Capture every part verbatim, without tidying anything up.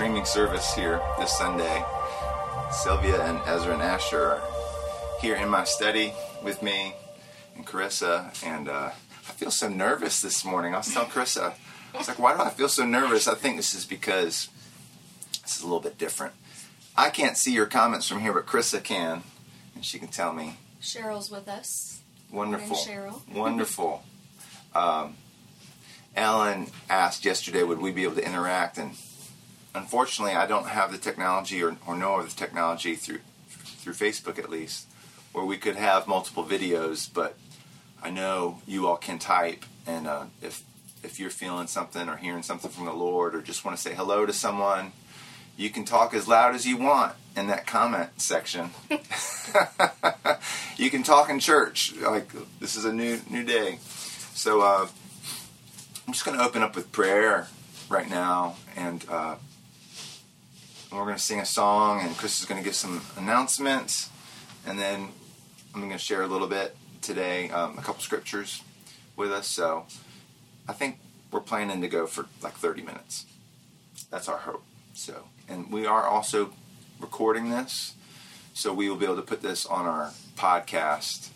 streaming service here this Sunday. Sylvia and Ezra and Asher are here in my study with me and Carissa, and uh, I feel so nervous this morning. I was telling Carissa, I was like, why do I feel so nervous? I think this is because this is a little bit different. I can't see your comments from here, but Carissa can, and she can tell me. Cheryl's with us. Wonderful. Cheryl. Wonderful. Um, Ellen asked yesterday, would we be able to interact? And unfortunately, I don't have the technology or, or know of the technology through through Facebook, at least, where we could have multiple videos. But I know you all can type, and uh, if if you're feeling something or hearing something from the Lord, or just want to say hello to someone, you can talk as loud as you want in that comment section. You can talk in church. Like, this is a new new day. So uh, I'm just going to open up with prayer right now, and uh, we're going to sing a song, and Chris is going to give some announcements, and then I'm going to share a little bit today, um, a couple scriptures with us. So I think we're planning to go for like thirty minutes. That's our hope. So, and we are also recording this, so we will be able to put this on our podcast.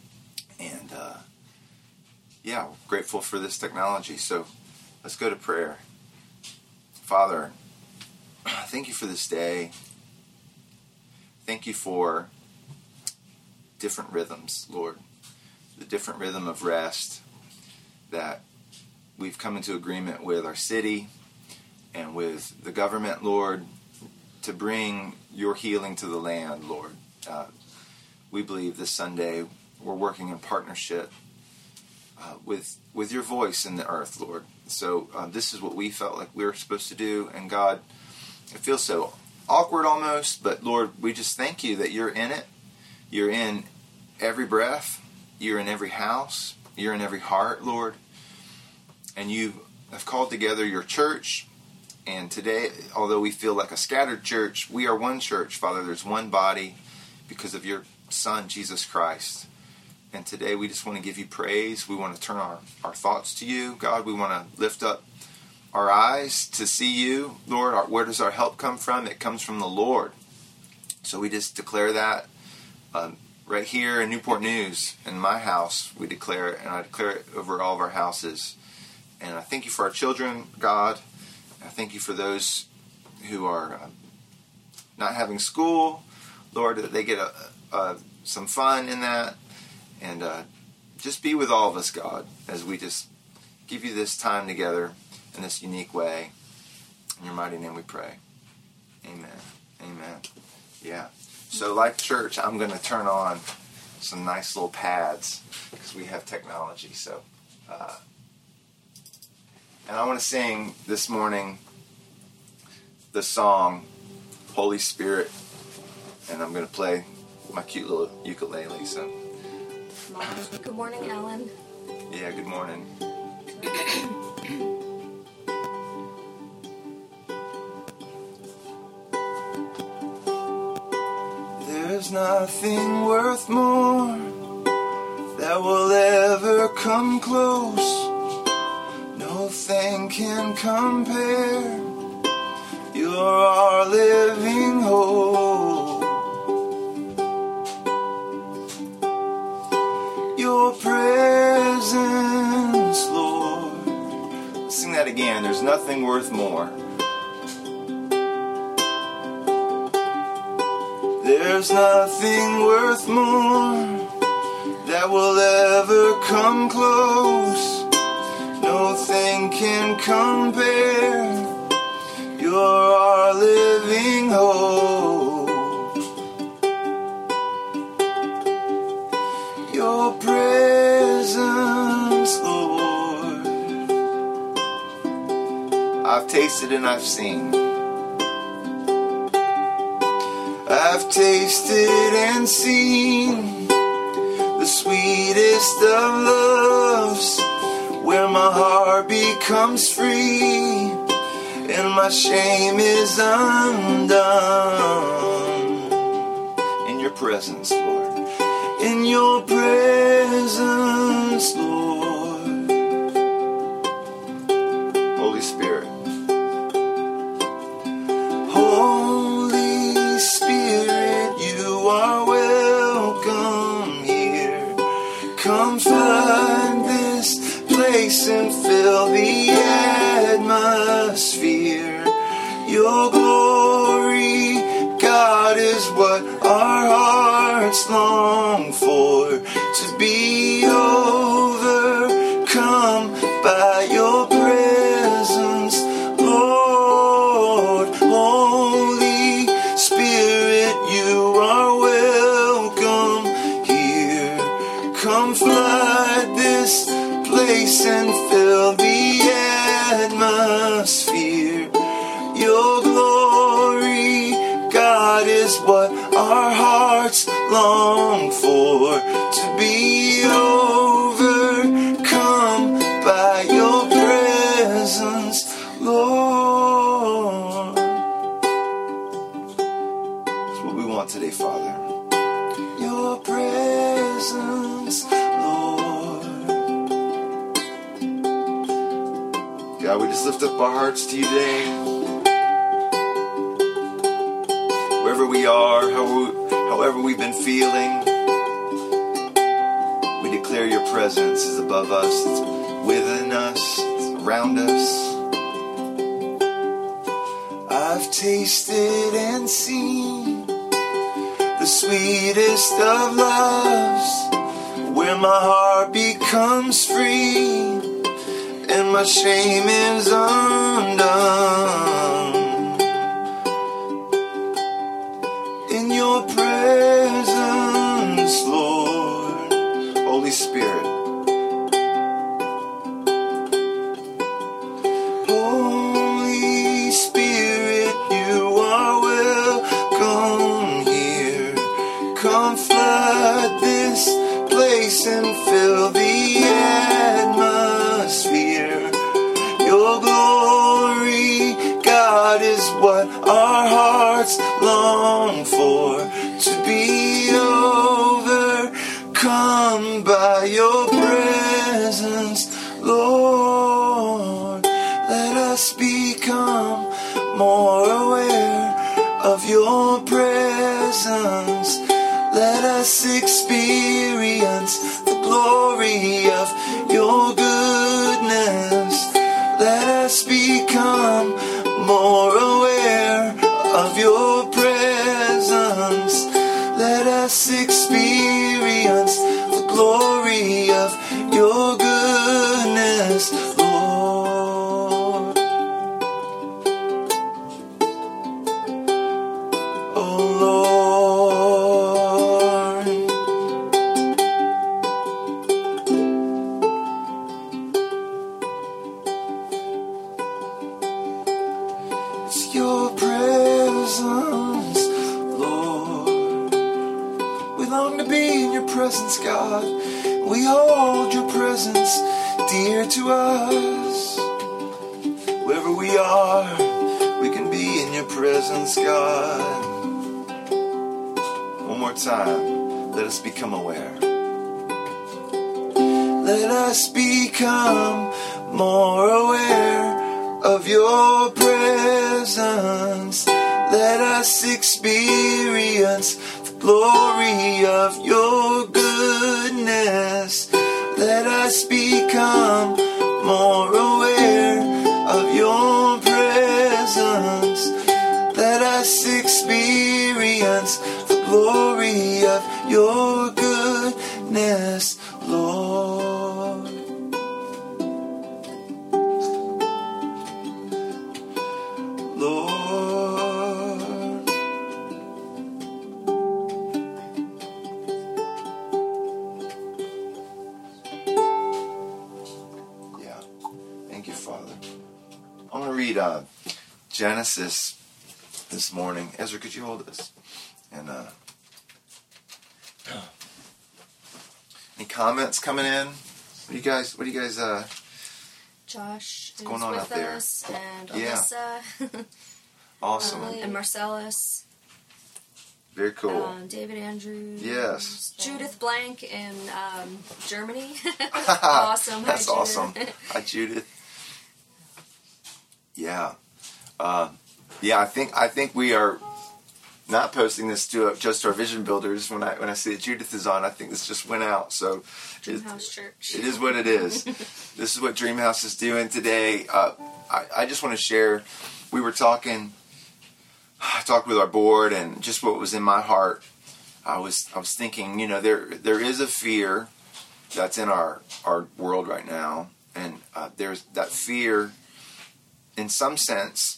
And uh, yeah, we're grateful for this technology. So let's go to prayer. Father, thank you for this day. Thank you for different rhythms, Lord. The different rhythm of rest that we've come into agreement with our city and with the government, Lord, to bring your healing to the land, Lord. Uh, we believe this Sunday we're working in partnership uh, with with your voice in the earth, Lord. So uh, this is what we felt like we were supposed to do. And God, it feels so awkward almost, but Lord, we just thank you that you're in it. You're in every breath. You're in every house. You're in every heart, Lord. And you have called together your church. And today, although we feel like a scattered church, we are one church, Father. There's one body because of your Son, Jesus Christ. And today we just want to give you praise. We want to turn our, our thoughts to you, God. We want to lift up our eyes to see you, Lord. Our, where does our help come from? It comes from the Lord. So we just declare that um, right here in Newport News, in my house, we declare it, and I declare it over all of our houses. And I thank you for our children, God. I thank you for those who are uh, not having school, Lord, that they get a, a, some fun in that. And uh, just be with all of us, God, as we just give you this time together in this unique way. In your mighty name we pray. Amen. Amen. Yeah. So like church, I'm going to turn on some nice little pads because we have technology. So, uh, and I want to sing this morning the song, Holy Spirit. And I'm going to play my cute little ukulele. So. Good morning, Ellen. Yeah, good morning. There's nothing worth more that will ever come close. No thing can compare. You're our living hope. Your presence, Lord. Let's sing that again. There's nothing worth more. There's nothing worth more that will ever come close. No thing can compare. You're our living hope. Your presence, Lord. I've tasted and I've seen. I've tasted and seen the sweetest of loves, where my heart becomes free and my shame is undone. In your presence, Lord. In your presence, Lord. Holy Spirit. fill the atmosphere. Your glory, God, is what our hearts long for. To be overcome by your presence, Lord. Holy Spirit, you are welcome here. Come flood this place and fill the atmosphere. Your glory, God, is what our hearts long for. To be overcome by your presence, Lord. That's what we want today, Father. Your presence, Lord. God, we just lift up our hearts to you today. Wherever we are, however we've been feeling, we declare your presence is above us, it's within us, it's around us. I've tasted and seen the sweetest of loves, where my heart becomes free and my shame is undone. In your presence, Lord, Holy Spirit. Holy Spirit, you are welcome here. Come flood this place and fill the atmosphere. Your glory, God, is what our hearts long for. To be overcome by your presence, Lord. Let us become more aware of your presence. Let us experience the glory of your goodness. Let us become more aware of your presence. Let us experience the glory of your goodness, Lord. Oh, Lord. It's your presence, Lord. We long to be in your presence, God. We hold your presence dear to us. Wherever we are, we can be in your presence, God. One more time, let us become aware. Let us become more aware of your presence. Let us experience the glory of your goodness. Let us become more aware of your presence. Let us experience the glory of your goodness, Lord. Lord. Yeah. Thank you, Father. I'm going to read uh, Genesis this morning. Ezra, could you hold this? And uh, any comments coming in? What do you guys? What do you guys? Uh, Josh is going on with out there? us, and Yeah. Alyssa, awesome. um, and Marcellus, Very cool. um, David Andrews, Yes. Judith Blank in um, Germany. Awesome. Hi, That's Judith. awesome. Hi, Judith. Yeah. Uh, yeah. I think I think we are not posting this to uh, just our vision builders. When I when I see that Judith is on, I think this just went out. So Dreamhouse Church. It is what it is. This is what Dreamhouse is doing today. Uh, I, I just want to share. We were talking. I talked with our board, and just what was in my heart. I was I was thinking, you know, there there is a fear that's in our our world right now, and uh, there's that fear. In some sense,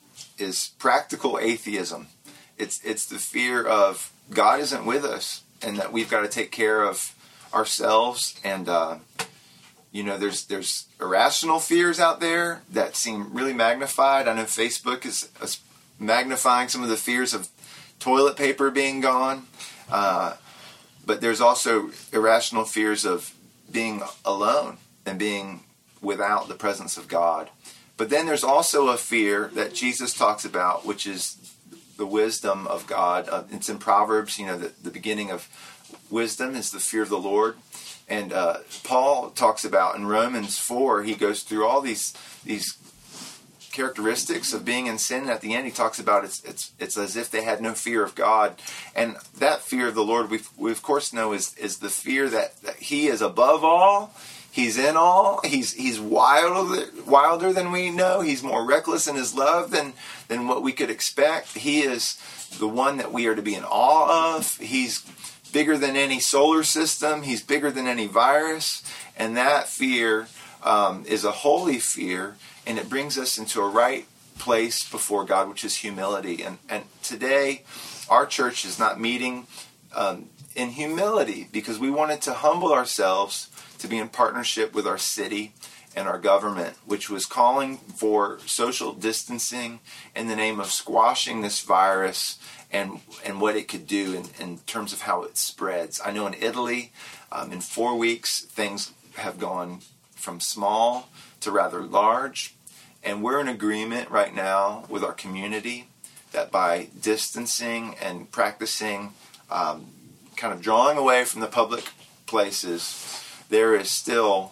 is practical atheism. It's it's the fear of God isn't with us, and that we've got to take care of ourselves. And uh, you know, there's there's irrational fears out there that seem really magnified. I know Facebook is, is magnifying some of the fears of toilet paper being gone, uh, but there's also irrational fears of being alone and being without the presence of God. But then there's also a fear that Jesus talks about, which is the wisdom of God. Uh, it's in Proverbs, you know, the, the beginning of wisdom is the fear of the Lord. And uh, Paul talks about in Romans four, he goes through all these these characteristics of being in sin. And at the end, he talks about it's it's it's as if they had no fear of God. And that fear of the Lord, we we of course know is is the fear that, that He is above all. He's in all. He's he's wilder wilder than we know. He's more reckless in His love than than what we could expect. He is the one that we are to be in awe of. He's bigger than any solar system. He's bigger than any virus. And that fear um, is a holy fear, and it brings us into a right place before God, which is humility. And and today, our church is not meeting um, in humility because we wanted to humble ourselves to be in partnership with our city and our government, which was calling for social distancing in the name of squashing this virus and and what it could do in, in terms of how it spreads. I know in Italy, um, in four weeks, things have gone from small to rather large. And we're in agreement right now with our community that by distancing and practicing um, kind of drawing away from the public places, there is still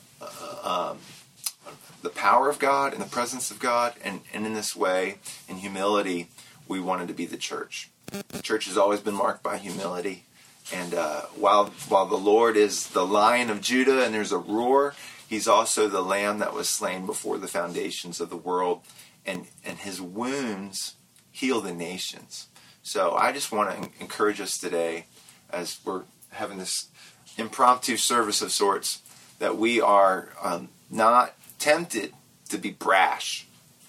uh, um, the power of God and the presence of God. And, and in this way, in humility, we wanted to be the church. The church has always been marked by humility. And uh, while while the Lord is the Lion of Judah and there's a roar, He's also the Lamb that was slain before the foundations of the world. And, and His wounds heal the nations. So I just want to encourage us today as we're having this impromptu service of sorts, that we are um, not tempted to be brash,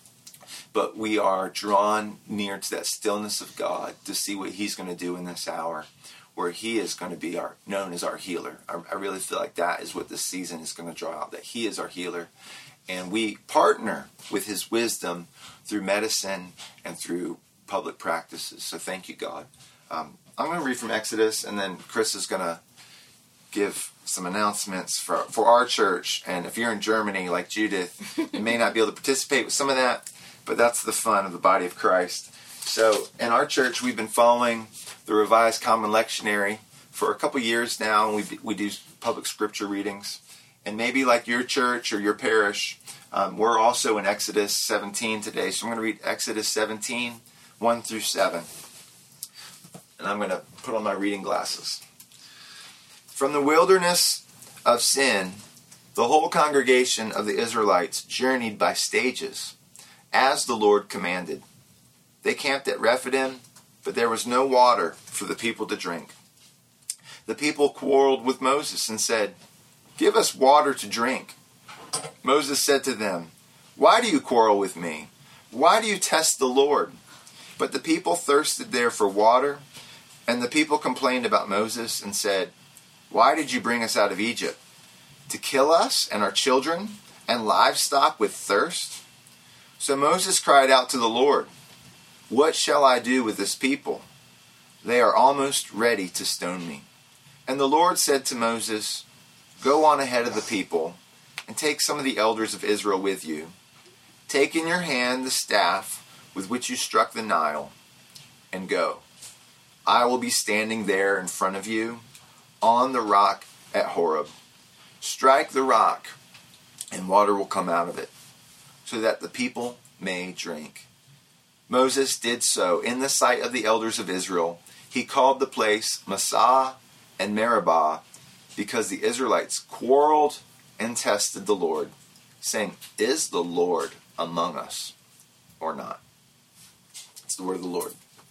but we are drawn near to that stillness of God to see what He's going to do in this hour, where He is going to be our known as our healer. I, I really feel like that is what this season is going to draw out, that He is our healer. And we partner with His wisdom through medicine and through public practices. So thank you, God. Um, I'm going to read from Exodus, and then Chris is going to give some announcements for for our church. And if you're in Germany like Judith, you may not be able to participate with some of that, but that's the fun of the body of Christ. So in our church, we've been following the Revised Common Lectionary for a couple years now, and we we do public scripture readings. And maybe like your church or your parish, um, we're also in Exodus seventeen today. So I'm going to read Exodus seventeen, one through seven. And I'm going to put on my reading glasses. From the wilderness of Sin, the whole congregation of the Israelites journeyed by stages, as the Lord commanded. They camped at Rephidim, but there was no water for the people to drink. The people quarreled with Moses and said, "Give us water to drink." Moses said to them, "Why do you quarrel with me? Why do you test the Lord?" But the people thirsted there for water, and the people complained about Moses and said, "Why did you bring us out of Egypt? To kill us and our children and livestock with thirst?" So Moses cried out to the Lord, "What shall I do with this people? They are almost ready to stone me." And the Lord said to Moses, "Go on ahead of the people and take some of the elders of Israel with you. Take in your hand the staff with which you struck the Nile and go. I will be standing there in front of you on the rock at Horeb. Strike the rock, and water will come out of it, so that the people may drink." Moses did so in the sight of the elders of Israel. He called the place Massah and Meribah because the Israelites quarreled and tested the Lord, saying, "Is the Lord among us or not?" It's the word of the Lord.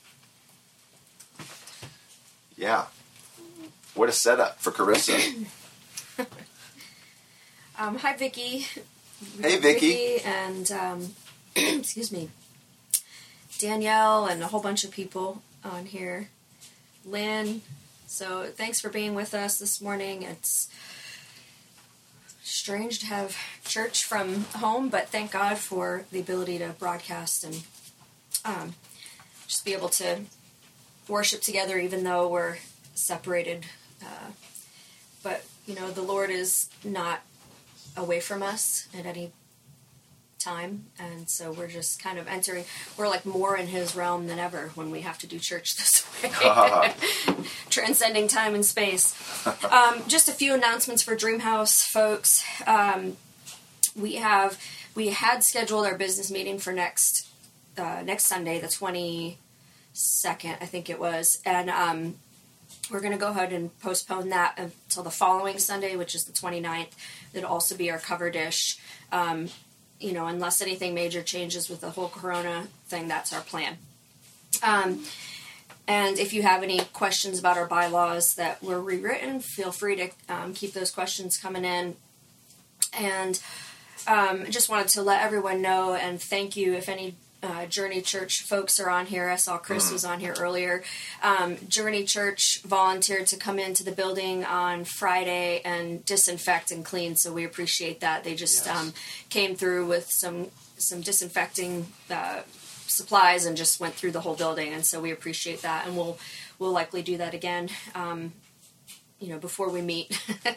Yeah. What a setup for Carissa. um, hi, Vicki. Hey, Vicki. Vicki and, um, excuse me, Danielle and a whole bunch of people on here. Lynn. So thanks for being with us this morning. It's strange to have church from home, but thank God for the ability to broadcast and um, just be able to worship together even though we're separated. Uh, but, you know, the Lord is not away from us at any time, and so we're just kind of entering, we're like more in His realm than ever when we have to do church this way. Transcending time and space. Um, just a few announcements for Dreamhouse folks. Um, we have, we had scheduled our business meeting for next, uh, next Sunday, the twenty-second, I think it was, and um, we're going to go ahead and postpone that until the following Sunday, which is the twenty-ninth. It'll also be our cover dish. Um, you know, unless anything major changes with the whole Corona thing, that's our plan. Um, and if you have any questions about our bylaws that were rewritten, feel free to um, keep those questions coming in. And um, just wanted to let everyone know and thank you if any Uh, Journey Church folks are on here. I saw Chris was on here earlier. Um, Journey Church volunteered to come into the building on Friday and disinfect and clean, so we appreciate that. They just yes. um, came through with some some disinfecting uh, supplies and just went through the whole building, and so we appreciate that, and we'll we'll likely do that again. Um, you know, before we meet.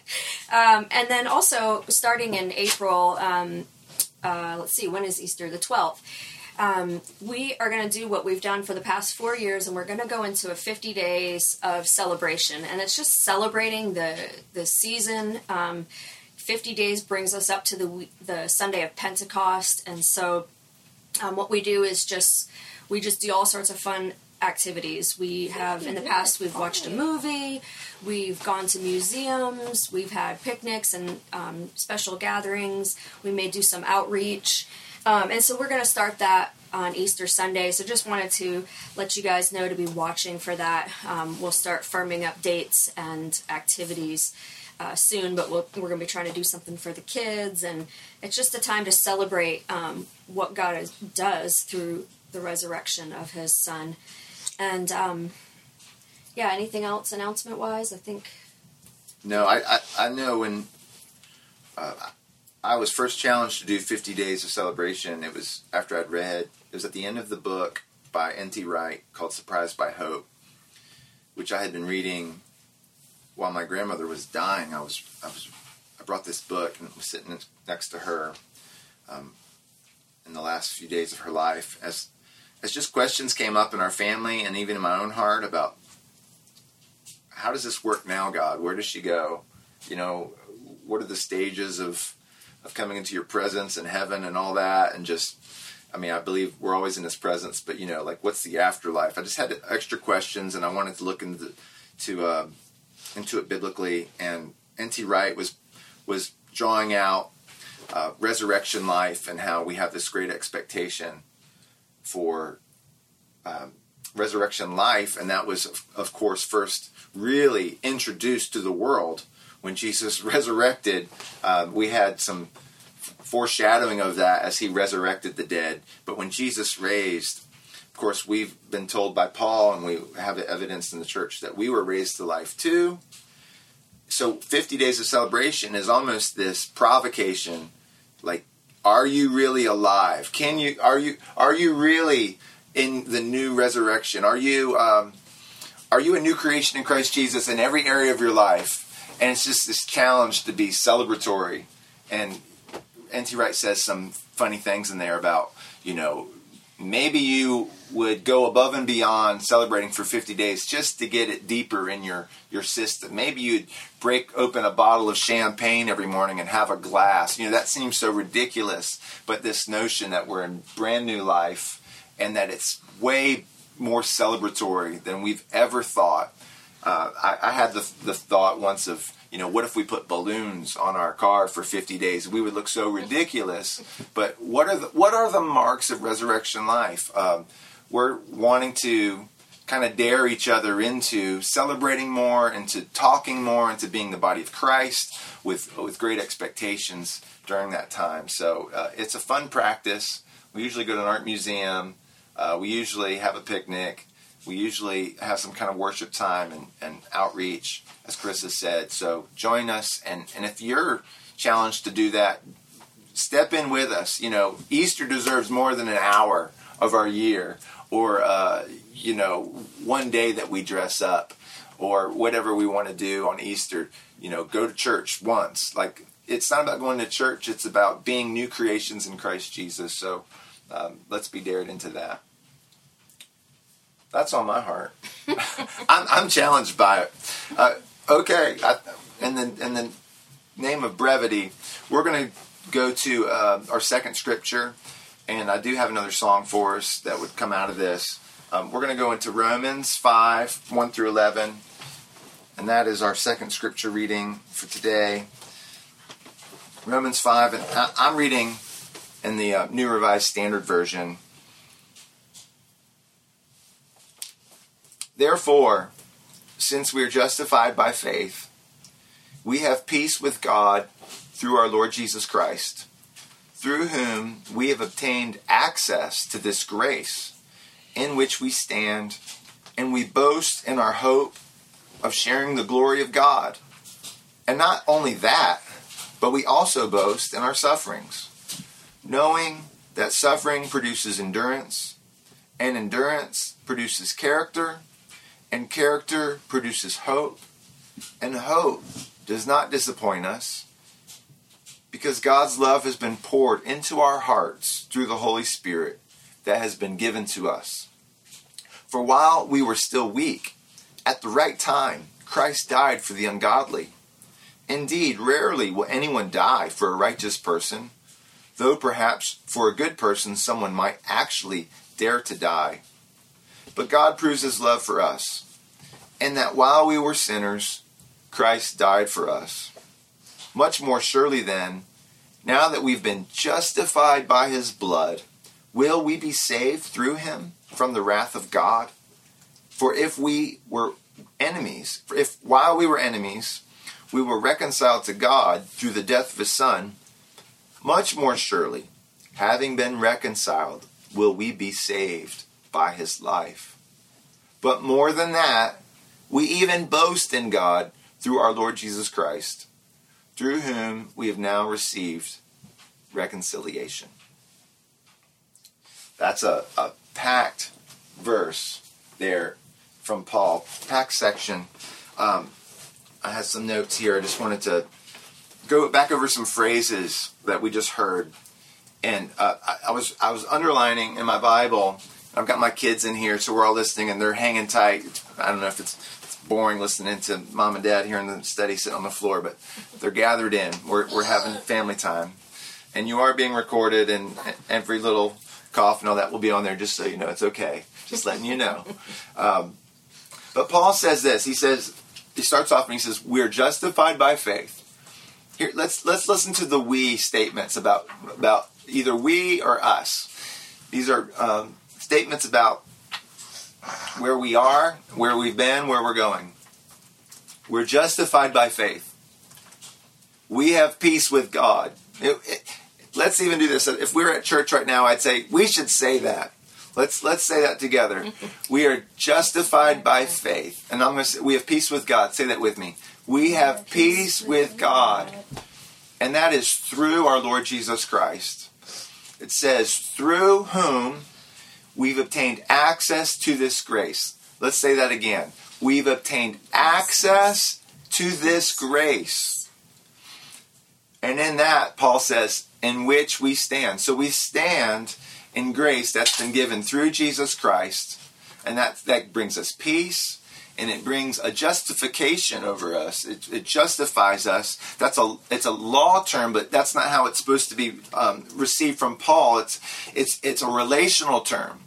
um, and then also starting in April, um, uh, let's see, when is Easter? The twelfth. Um, we are going to do what we've done for the past four years, and we're going to go into a fifty days of celebration, and it's just celebrating the the season. Um, fifty days brings us up to the the Sunday of Pentecost, and so um, what we do is just we just do all sorts of fun activities. We have in the past we've watched a movie, we've gone to museums, we've had picnics and um, special gatherings. We may do some outreach. Um, and so we're going to start that on Easter Sunday. So just wanted to let you guys know to be watching for that. Um, we'll start firming up dates and activities uh, soon, but we'll, we're going to be trying to do something for the kids. And it's just a time to celebrate um, what God is, does through the resurrection of His Son. And, um, yeah, anything else announcement-wise? I think... No, I, I, I know when... Uh, I was first challenged to do fifty days of celebration. It was after I'd read, it was at the end of the book by N T Wright called Surprised by Hope, which I had been reading while my grandmother was dying. I was, I was, I brought this book and was sitting next to her um, in the last few days of her life as, as just questions came up in our family and even in my own heart about how does this work now, God? Where does she go? You know, what are the stages of of coming into your presence in heaven and all that, and just, I mean, I believe we're always in His presence, but, you know, like, what's the afterlife? I just had extra questions, and I wanted to look into to, uh, into it biblically, and N T Wright was was drawing out uh, resurrection life and how we have this great expectation for um, resurrection life, and that was, of course, first really introduced to the world when Jesus resurrected. Uh, we had some foreshadowing of that as He resurrected the dead. But when Jesus raised, of course, we've been told by Paul, and we have evidence in the church, that we were raised to life too. So fifty days of celebration is almost this provocation. Like, are you really alive? Can you? Are you? Are you really in the new resurrection? Are you? Um, are you a new creation in Christ Jesus in every area of your life? And it's just this challenge to be celebratory. And N T Wright says some funny things in there about, you know, maybe you would go above and beyond celebrating for fifty days just to get it deeper in your, your system. Maybe you'd break open a bottle of champagne every morning and have a glass. You know, that seems so ridiculous. But this notion that we're in brand new life and that it's way more celebratory than we've ever thought. Uh, I, I had the, the thought once of, you know, what if we put balloons on our car for fifty days? We would look so ridiculous. But what are the, what are the marks of resurrection life? Um, we're wanting to kind of dare each other into celebrating more, into talking more, into being the body of Christ with with great expectations during that time. So uh, it's a fun practice. We usually go to an art museum. Uh, we usually have a picnic. We usually have some kind of worship time and, and outreach, as Chris has said. So join us. And, and if you're challenged to do that, step in with us. You know, Easter deserves more than an hour of our year, or, uh, you know, one day that we dress up, or whatever we want to do on Easter. You know, go to church once. Like, it's not about going to church. It's about being new creations in Christ Jesus. So um, let's be dared into that. That's on my heart. I'm, I'm challenged by it. Uh, okay, I, in the in the name of brevity, we're going to go to uh, our second scripture, and I do have another song for us that would come out of this. Um, we're going to go into Romans five, one through eleven, and that is our second scripture reading for today. Romans five, and I, I'm reading in the uh, New Revised Standard Version. Therefore, since we are justified by faith, we have peace with God through our Lord Jesus Christ, through whom we have obtained access to this grace in which we stand, and we boast in our hope of sharing the glory of God. And not only that, but we also boast in our sufferings, knowing that suffering produces endurance, and endurance produces character, and character produces hope, and hope does not disappoint us, because God's love has been poured into our hearts through the Holy Spirit that has been given to us. For while we were still weak, at the right time, Christ died for the ungodly. Indeed, rarely will anyone die for a righteous person, though perhaps for a good person someone might actually dare to die. But God proves his love for us, and that while we were sinners, Christ died for us. Much more surely then, now that we've been justified by his blood, will we be saved through him from the wrath of God? For if we were enemies, if while we were enemies, we were reconciled to God through the death of his Son, much more surely, having been reconciled, will we be saved by his life. But more than that, we even boast in God through our Lord Jesus Christ, through whom we have now received reconciliation. That's a, a packed verse there from Paul. Packed section. Um, I had some notes here. I just wanted to go back over some phrases that we just heard. And uh, I, I was I was underlining in my Bible. I've got my kids in here, so we're all listening, and they're hanging tight. I don't know if it's, it's boring listening to mom and dad here in the study sitting on the floor, but they're gathered in. We're we're having family time. And you are being recorded, and every little cough and all that will be on there, just so you know. It's okay. Just letting you know. Um, but Paul says this. He says, he starts off and he says, we're justified by faith. Here, let's let's listen to the we statements about about either we or us. These are um, statements about where we are, where we've been, where we're going. We're justified by faith. We have peace with God. It, it, let's even do this. If we were at church right now, I'd say we should say that. Let's let's say that together. We are justified by faith, and I'm going to say we have peace with God. Say that with me. We have peace with God, and that is through our Lord Jesus Christ. It says, through whom we've obtained access to this grace. Let's say that again. We've obtained access to this grace. And in that, Paul says, in which we stand. So we stand in grace that's been given through Jesus Christ. And that, that brings us peace. And it brings a justification over us. It, it justifies us. That's a it's a law term, but that's not how it's supposed to be um, received from Paul. It's it's it's a relational term.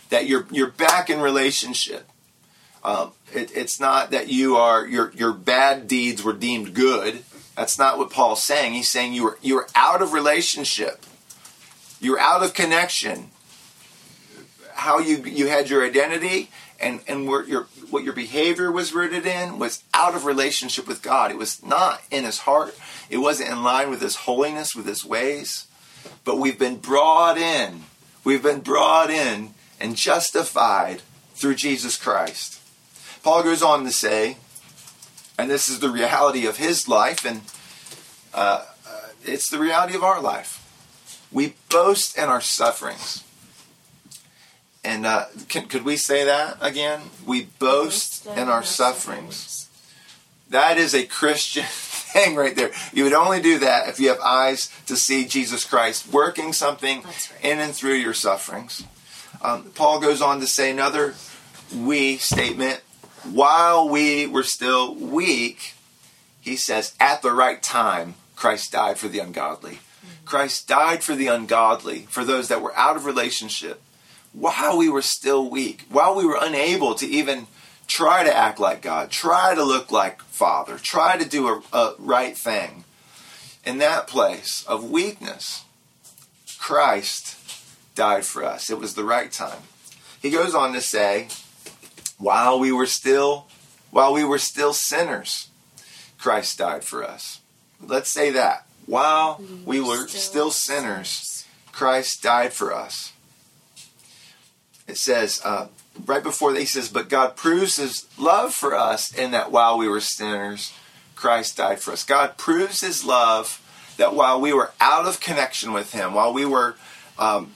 that you're you're back in relationship. Um, it, it's not that you are your your bad deeds were deemed good. That's not what Paul's saying. He's saying you were you were out of relationship. You were out of connection. How you you had your identity and and where your what your behavior was rooted in was out of relationship with God. It was not in his heart. It wasn't in line with his holiness, with his ways. But we've been brought in. We've been brought in and justified through Jesus Christ. Paul goes on to say, and this is the reality of his life, and uh, uh, it's the reality of our life. We boast in our sufferings. And uh, can, could we say that again? We boast in our sufferings. That is a Christian thing right there. You would only do that if you have eyes to see Jesus Christ working something right in and through your sufferings. Um, Paul goes on to say another we statement. While we were still weak, he says, at the right time, Christ died for the ungodly. Mm-hmm. Christ died for the ungodly, for those that were out of relationship. While we were still weak, while we were unable to even try to act like God, try to look like Father, try to do a, a right thing. In that place of weakness, Christ died for us. It was the right time. He goes on to say, while we were still, while we were still sinners, Christ died for us. Let's say that. While we were still sinners, Christ died for us. It says, uh, right before that, he says, but God proves his love for us in that while we were sinners, Christ died for us. God proves his love that while we were out of connection with him, while we were um,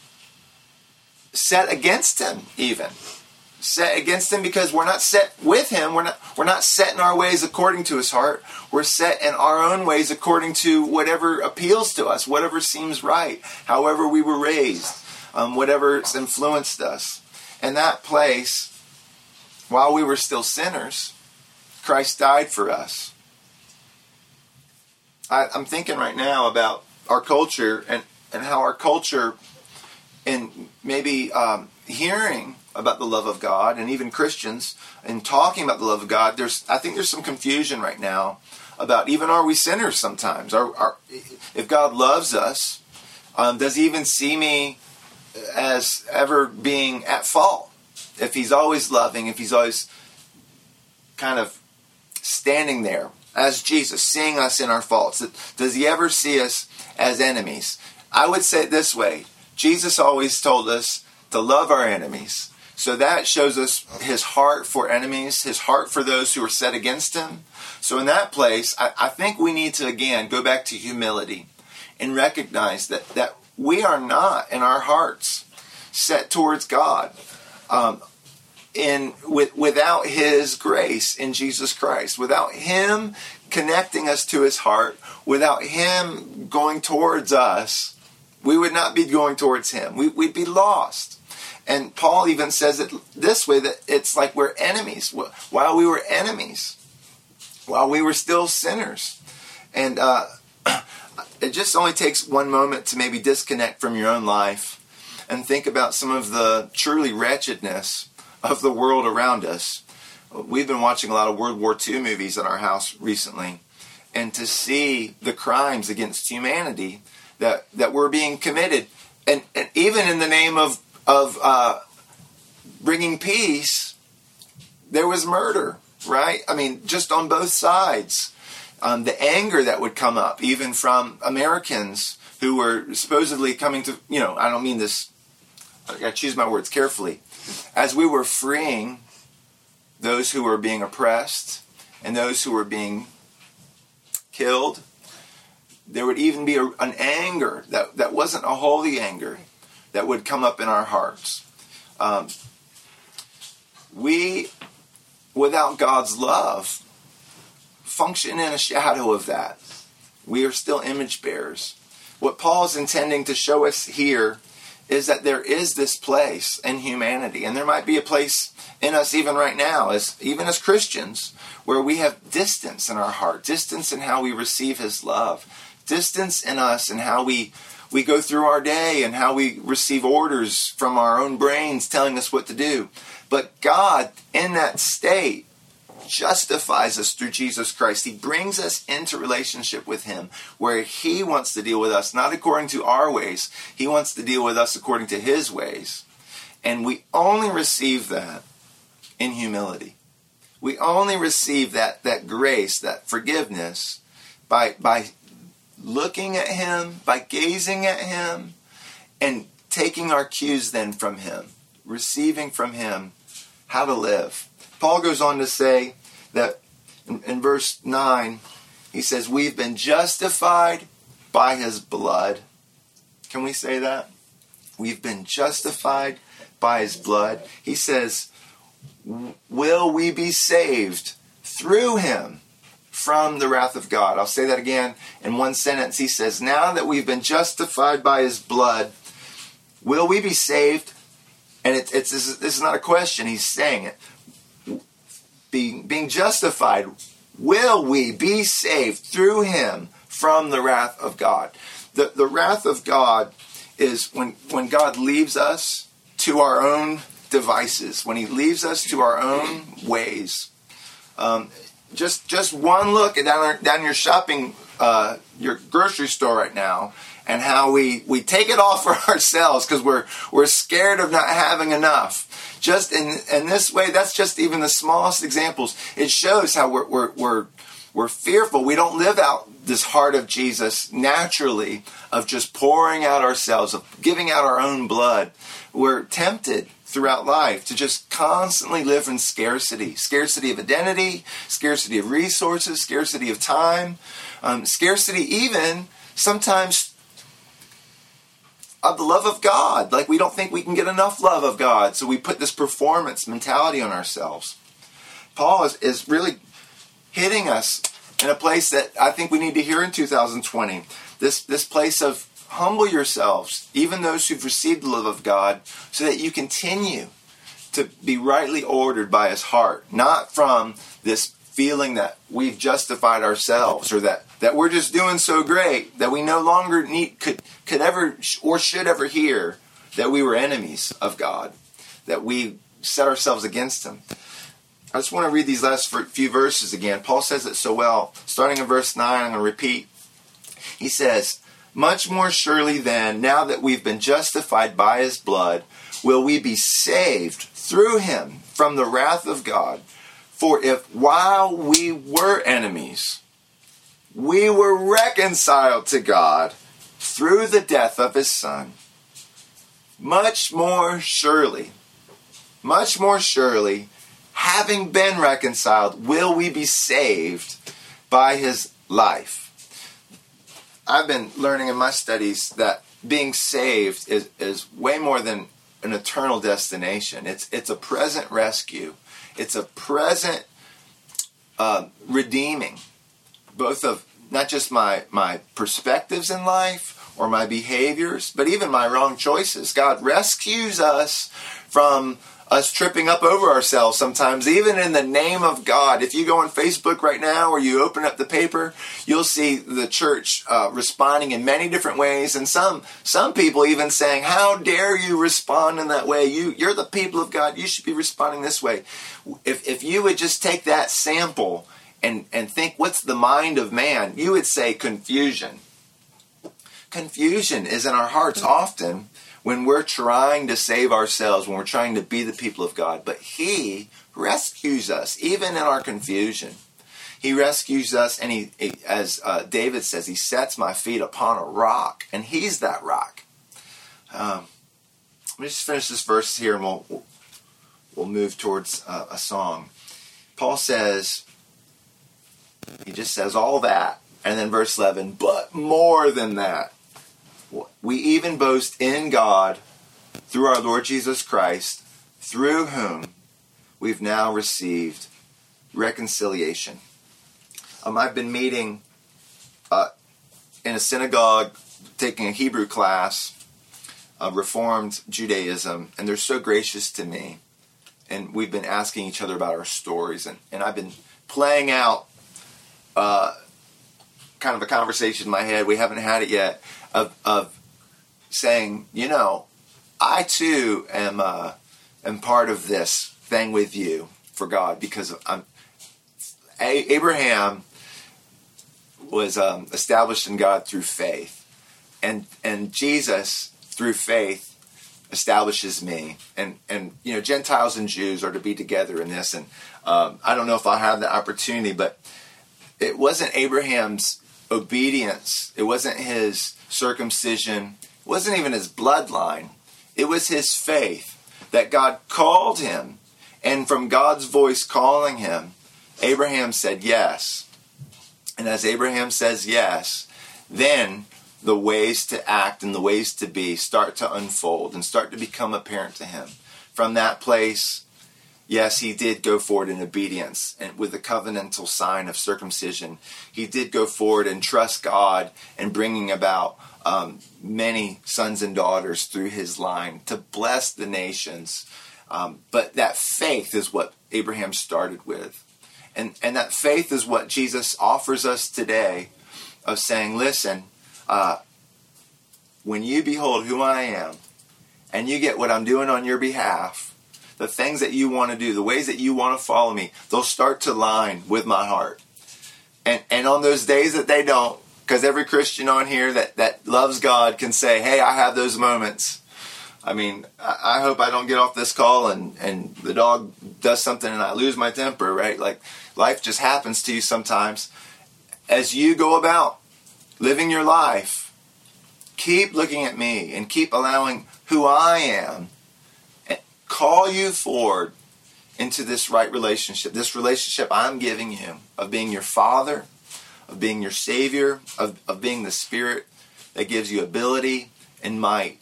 set against him even, set against him because we're not set with him, we're not, we're not set in our ways according to his heart, we're set in our own ways according to whatever appeals to us, whatever seems right, however we were raised. Um, whatever's influenced us. In that place, while we were still sinners, Christ died for us. I, I'm thinking right now about our culture and, and how our culture, and maybe um, hearing about the love of God, and even Christians, and talking about the love of God, there's I think there's some confusion right now about even are we sinners sometimes? Are, are, if God loves us, um, does he even see me as ever being at fault? If he's always loving, if he's always kind of standing there as Jesus, seeing us in our faults, does he ever see us as enemies? I would say it this way. Jesus always told us to love our enemies. So that shows us his heart for enemies, his heart for those who are set against him. So in that place, I, I think we need to, again, go back to humility and recognize that, that we are not in our hearts set towards God um, in with, without his grace in Jesus Christ, without him connecting us to his heart, without him going towards us, we would not be going towards him. We, we'd be lost. And Paul even says it this way, that it's like we're enemies. While we were enemies, while we were still sinners. And uh it just only takes one moment to maybe disconnect from your own life and think about some of the truly wretchedness of the world around us. We've been watching a lot of World War Two movies in our house recently, and to see the crimes against humanity that, that were being committed, and, and even in the name of, of uh, bringing peace, there was murder, right? I mean, just on both sides. Um, the anger that would come up, even from Americans who were supposedly coming to, you know, I don't mean this, I gotta choose my words carefully. As we were freeing those who were being oppressed and those who were being killed, there would even be a, an anger that, that wasn't a holy anger that would come up in our hearts. Um, we, without God's love, function in a shadow of that. We are still image bearers. What Paul's intending to show us here is that there is this place in humanity, and there might be a place in us even right now, as even as Christians, where we have distance in our heart, distance in how we receive his love, distance in us and how we we go through our day and how we receive orders from our own brains telling us what to do. But God, in that state, justifies us through Jesus Christ. He brings us into relationship with him where he wants to deal with us, not according to our ways. He wants to deal with us according to his ways. And we only receive that in humility. We only receive that, that grace, that forgiveness by, by looking at him, by gazing at him, and taking our cues then from him, receiving from him how to live. Paul goes on to say that in, in verse nine, he says, we've been justified by his blood. Can we say that? We've been justified by his blood. He says, will we be saved through him from the wrath of God? I'll say that again in one sentence. He says, now that we've been justified by his blood, will we be saved? And it, it's this is, this is not a question. He's saying it. Being, being justified, will we be saved through him from the wrath of God? The, the wrath of God is when, when God leaves us to our own devices, when he leaves us to our own ways. Um, just just one look at down, down your shopping, uh, your grocery store right now, and how we, we take it all for ourselves because we're we're scared of not having enough. Just in in this way, that's just even the smallest examples. It shows how we're we're we're we're fearful. We don't live out this heart of Jesus naturally of just pouring out ourselves, of giving out our own blood. We're tempted throughout life to just constantly live in scarcity. Scarcity of identity, scarcity of resources, scarcity of time, um, scarcity even sometimes of the love of God. Like we don't think we can get enough love of God, so we put this performance mentality on ourselves. Paul is, is really hitting us in a place that I think we need to hear in two thousand twenty. This, this place of humble yourselves, even those who've received the love of God, so that you continue to be rightly ordered by his heart, not from this feeling that we've justified ourselves or that, that we're just doing so great that we no longer need could could ever or should ever hear that we were enemies of God, that we set ourselves against him. I just want to read these last few verses again. Paul says it so well. Starting in verse nine, I'm going to repeat. He says, much more surely then, now that we've been justified by his blood, will we be saved through him from the wrath of God. For if while we were enemies, we were reconciled to God through the death of his Son, much more surely, much more surely, having been reconciled, will we be saved by his life. I've been learning in my studies that being saved is, is way more than an eternal destination. It's it's a present rescue. It's a present uh, redeeming, both of not just my, my perspectives in life or my behaviors, but even my wrong choices. God rescues us from us tripping up over ourselves sometimes, even in the name of God. If you go on Facebook right now or you open up the paper, you'll see the church uh, responding in many different ways, and some some people even saying, how dare you respond in that way? You, you're the people of God. You should be responding this way. If, if you would just take that sample and, and think, what's the mind of man? You would say confusion. Confusion is in our hearts often when we're trying to save ourselves, when we're trying to be the people of God. But he rescues us, even in our confusion. He rescues us, and he, as uh, David says, he sets my feet upon a rock, and he's that rock. Um, let me just finish this verse here, and we'll, we'll move towards uh, a song. Paul says, he just says all that, and then verse eleven, but more than that, we even boast in God through our Lord Jesus Christ, through whom we've now received reconciliation. Um, I've been meeting uh, in a synagogue, taking a Hebrew class, uh, Reformed Judaism, and they're so gracious to me. And we've been asking each other about our stories, and, and I've been playing out uh, kind of a conversation in my head. We haven't had it yet. Of, of saying, you know, I too am uh, am part of this thing with you for God, because I'm A- Abraham was um, established in God through faith, and and Jesus through faith establishes me, and and you know, Gentiles and Jews are to be together in this, and um, I don't know if I'll have the opportunity, but it wasn't Abraham's obedience, it wasn't his circumcision, it wasn't even his bloodline, it was his faith that God called him, and from God's voice calling him, Abraham said yes. And as Abraham says yes, then the ways to act and the ways to be start to unfold and start to become apparent to him. From that place, yes, he did go forward in obedience, and with the covenantal sign of circumcision, he did go forward and trust God in bringing about um, many sons and daughters through his line to bless the nations. Um, but that faith is what Abraham started with. And, and that faith is what Jesus offers us today, of saying, listen, uh, when you behold who I am, and you get what I'm doing on your behalf, the things that you want to do, the ways that you want to follow me, they'll start to line with my heart. And and on those days that they don't, because every Christian on here that, that loves God can say, hey, I have those moments. I mean, I, I hope I don't get off this call and, and the dog does something and I lose my temper, right? Like, life just happens to you sometimes. As you go about living your life, keep looking at me and keep allowing who I am and call you forward into this right relationship, this relationship I'm giving you of being your Father, of being your Savior, of, of being the Spirit that gives you ability and might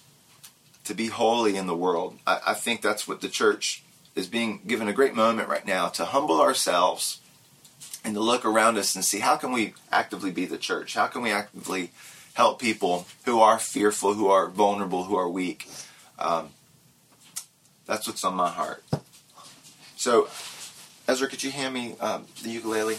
to be holy in the world. I, I think that's what the church is being given a great moment right now, to humble ourselves and to look around us and see, how can we actively be the church? How can we actively help people who are fearful, who are vulnerable, who are weak? Um, that's what's on my heart. So, Ezra, could you hand me um, the ukulele?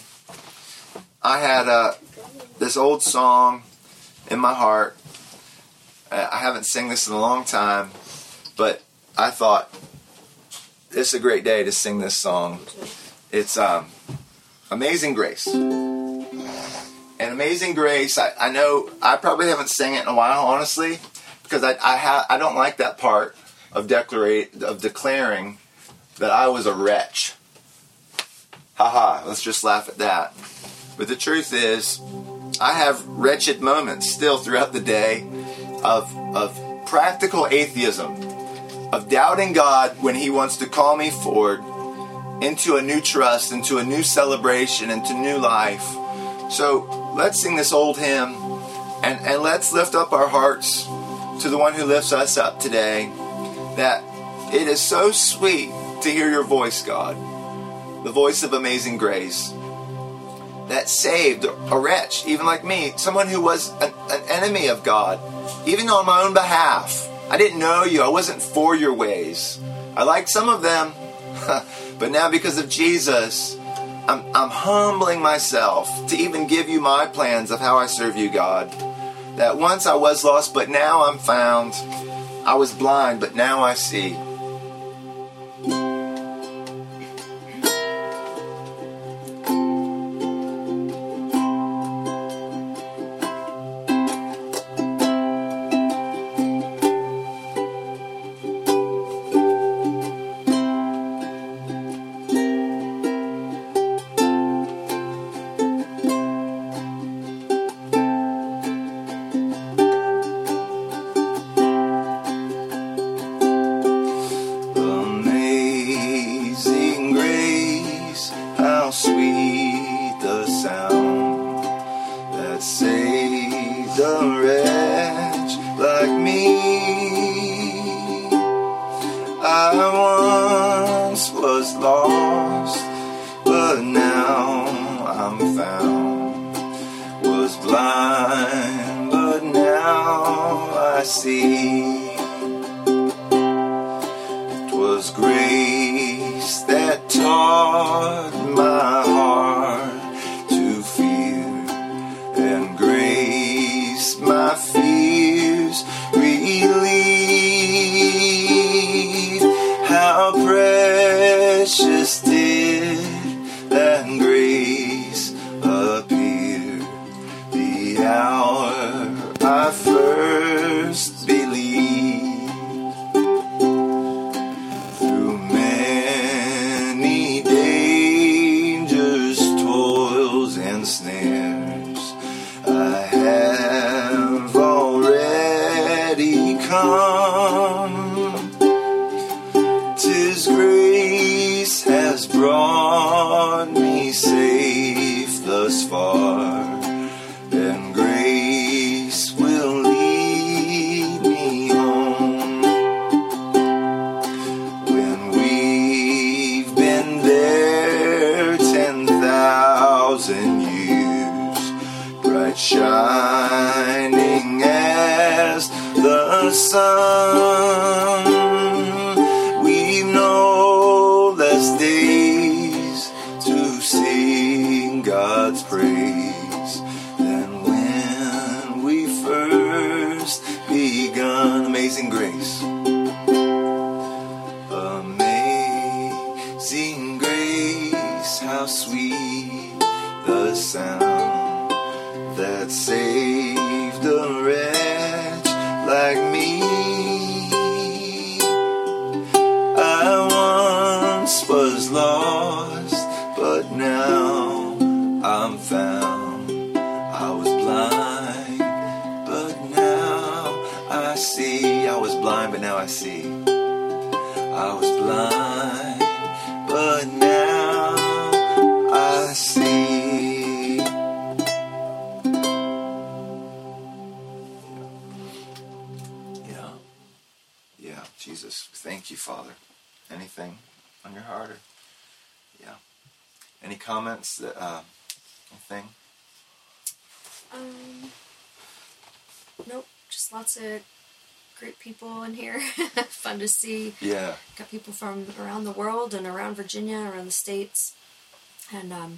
I had uh, this old song in my heart. Uh, I haven't sang this in a long time, but I thought this is a great day to sing this song. It's um, Amazing Grace. And Amazing Grace, I, I know I probably haven't sang it in a while, honestly, because I I, ha- I don't like that part of declare of declaring that I was a wretch. Haha, let's just laugh at that. But the truth is, I have wretched moments still throughout the day of of practical atheism, of doubting God when He wants to call me forward into a new trust, into a new celebration, into new life. So let's sing this old hymn, and, and let's lift up our hearts to the one who lifts us up today. That it is so sweet to hear your voice, God, the voice of amazing grace, that saved a wretch, even like me, someone who was an, an enemy of God, even on my own behalf. I didn't know you. I wasn't for your ways. I liked some of them, but now because of Jesus, I'm, I'm humbling myself to even give you my plans of how I serve you, God. That once I was lost, but now I'm found. I was blind, but now I see. My fears precious did that grace appear, the hour I first believed. Through many dangers, toils, and snares, I have already come. 'Tis grace has brought me safe thus far, and grace will lead me home. When we've been there ten thousand years, bright shining as the sun, we've no less days to sing God's praise than when we first begun. Amazing grace, amazing grace, how sweet the sound that saved a wretch like me. I once was lost, but now I'm found. I was blind, but now I see. I was blind, but now I see. I was blind, but now I see. Yeah. Yeah, Jesus, thank you, Father. Anything on your heart? Or, yeah. Any comments? That, uh, anything? Um, nope. Just lots of great people in here. Fun to see. Yeah. Got people from around the world and around Virginia, around the States. And um,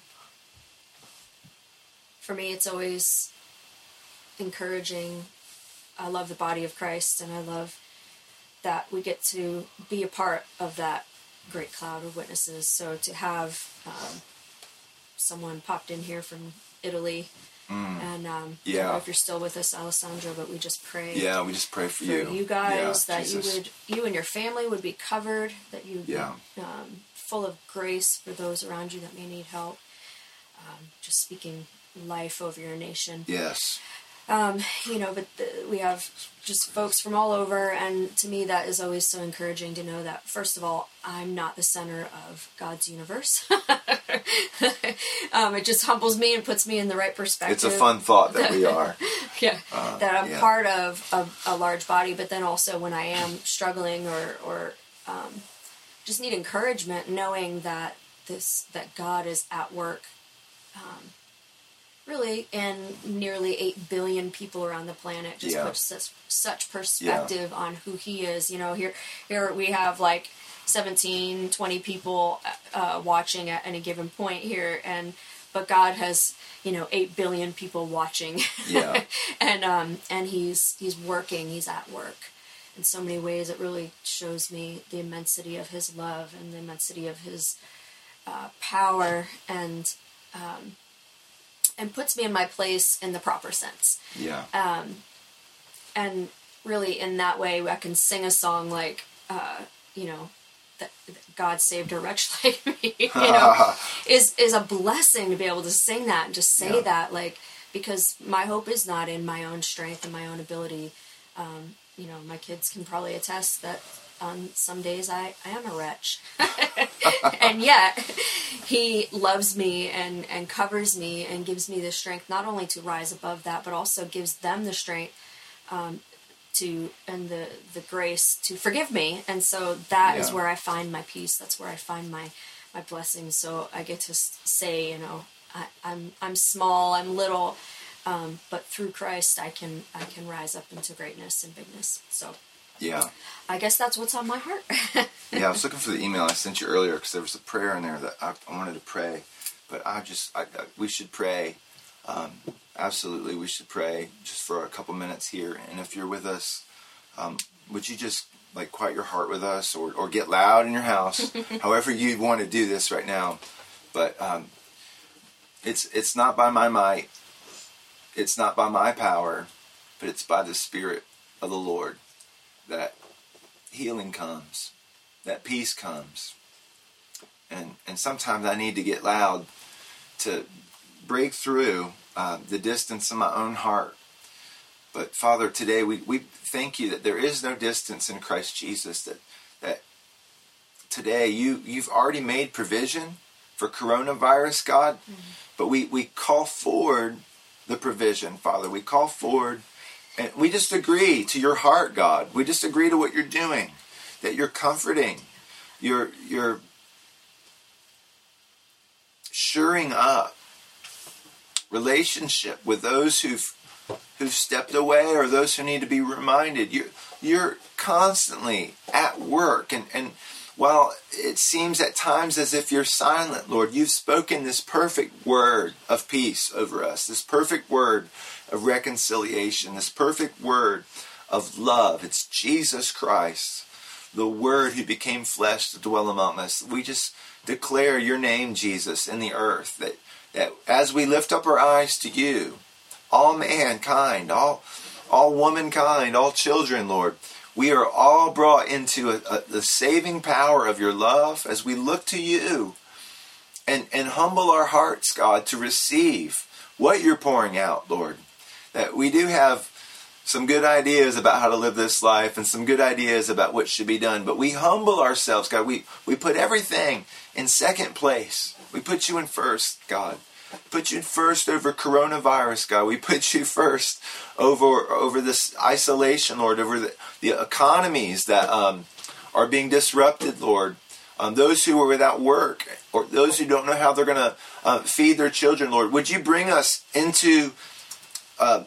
for me, it's always encouraging. I love the body of Christ, and I love that we get to be a part of that great cloud of witnesses. So to have um, someone popped in here from Italy, mm. and um, yeah. I don't know if you're still with us, Alessandro, but we just pray. Yeah, we just pray for, for you. you guys, yeah, that Jesus. you would, you and your family would be covered, that you would yeah. be um, full of grace for those around you that may need help. Um, just speaking life over your nation. Yes. Um, you know, but the, we have just folks from all over, and to me that is always so encouraging to know that, first of all, I'm not the center of God's universe. um, it just humbles me and puts me in the right perspective. It's a fun thought that we are. yeah, uh, that I'm yeah. part of, of a large body, but then also when I am struggling or, or um, just need encouragement, knowing that this that God is at work um, really in nearly eight billion people around the planet, just yeah. puts such, such perspective yeah. on who he is. You know, here here we have like seventeen, twenty people uh, watching at any given point here, and but God has, you know, eight billion people watching. Yeah. and um and he's he's working, he's at work in so many ways. It really shows me the immensity of his love and the immensity of his uh, power, and um and puts me in my place in the proper sense. Yeah. Um, and really in that way, I can sing a song like, uh, you know, that, that God saved a wretch like me, you know, is, is a blessing to be able to sing that and just say yeah. that, like, because my hope is not in my own strength and my own ability. Um, you know, my kids can probably attest that on some days I, I am a wretch. And yet he loves me and, and covers me and gives me the strength not only to rise above that, but also gives them the strength um, to and the, the grace to forgive me. And so that yeah. is where I find my peace. That's where I find my, my blessings. So I get to say, you know, I, I'm I'm small, I'm little, um, but through Christ I can I can rise up into greatness and bigness. So yeah, I guess that's what's on my heart. Yeah, I was looking for the email I sent you earlier because there was a prayer in there that I, I wanted to pray, but I just I, I, we should pray. Um, absolutely, we should pray just for a couple minutes here. And if you're with us, um, would you just like quiet your heart with us, or, or get loud in your house, however you want to do this right now. But um, it's it's not by my might, it's not by my power, but it's by the Spirit of the Lord that healing comes, that peace comes. And and sometimes I need to get loud to break through uh, the distance in my own heart. But Father, today we, we thank you that there is no distance in Christ Jesus, that that today you, you've already made provision for coronavirus, God, mm-hmm. but we, we call forward the provision, Father. We call forward, and we just agree to your heart, God. We just agree to what you're doing, that you're comforting, you're, you're shoring up relationship with those who've who've stepped away, or those who need to be reminded. You're, you're constantly at work. And, and while it seems at times as if you're silent, Lord, you've spoken this perfect word of peace over us, this perfect word of reconciliation, this perfect word of love. It's Jesus Christ, the Word who became flesh to dwell among us. We just declare your name, Jesus, in the earth, that, that as we lift up our eyes to you, all mankind, all all womankind, all children, Lord, we are all brought into a, a, the saving power of your love as we look to you and, and humble our hearts, God, to receive what you're pouring out, Lord. That we do have some good ideas about how to live this life and some good ideas about what should be done, but we humble ourselves, God. We, we put everything in second place. We put you in first, God. Put you first over coronavirus, God. We put you first over over this isolation, Lord, over the, the economies that um, are being disrupted, Lord. Um, those who are without work, or those who don't know how they're going to uh, feed their children, Lord. Would you bring us into uh,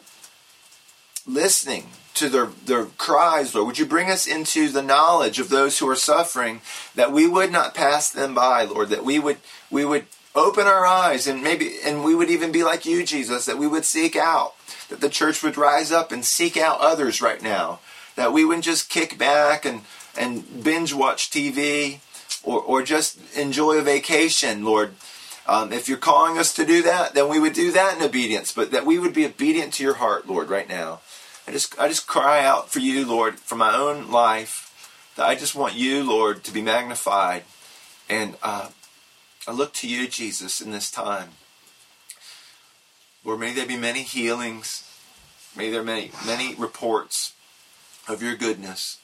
listening to their, their cries, Lord? Would you bring us into the knowledge of those who are suffering, that we would not pass them by, Lord, that we would we would open our eyes, and maybe, and we would even be like you, Jesus, that we would seek out, that the church would rise up and seek out others right now, that we wouldn't just kick back and, and binge watch T V, or, or just enjoy a vacation, Lord. Um, if you're calling us to do that, then we would do that in obedience, but that we would be obedient to your heart, Lord, right now. I just, I just cry out for you, Lord, for my own life, that I just want you, Lord, to be magnified. And, uh, I look to you, Jesus, in this time. Lord, may there be many healings. May there be many, many reports of your goodness.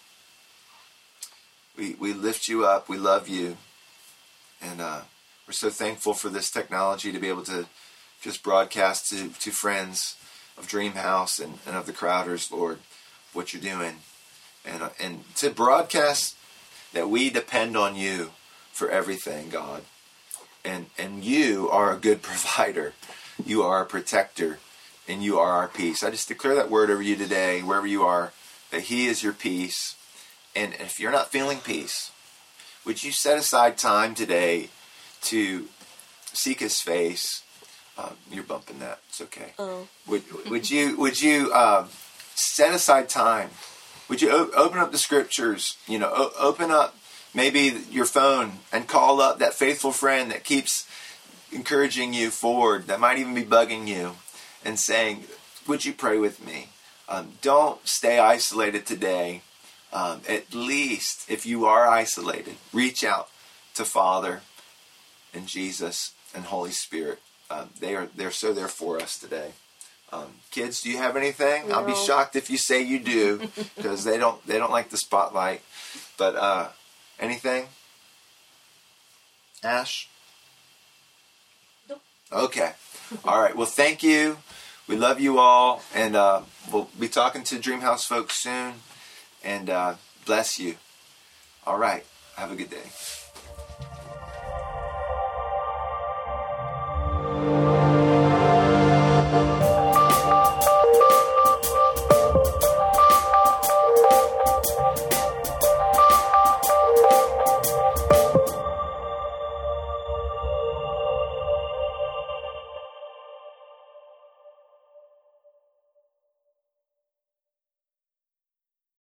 We we lift you up. We love you. And uh, we're so thankful for this technology to be able to just broadcast to, to friends of Dream House and, and of the Crowders, Lord, what you're doing. And, uh, and to broadcast that we depend on you for everything, God. And and you are a good provider. You are a protector. And you are our peace. I just declare that word over you today, wherever you are, that he is your peace. And if you're not feeling peace, would you set aside time today to seek his face? Um, you're bumping that. It's okay. Oh. Would, would you, would you um, set aside time? Would you o- open up the scriptures? You know, o- open up maybe your phone and call up that faithful friend that keeps encouraging you forward, that might even be bugging you, and saying, would you pray with me? Um, don't stay isolated today. Um, at least, if you are isolated, reach out to Father and Jesus and Holy Spirit. Um, they are they're so there for us today. Um, kids, do you have anything? No. I'll be shocked if you say you do, because they don't they don't like the spotlight. But uh, anything? Ash? Nope. Okay. All right. Well, thank you. We love you all, and uh, we'll be talking to Dream House folks soon. And uh, bless you. All right. Have a good day.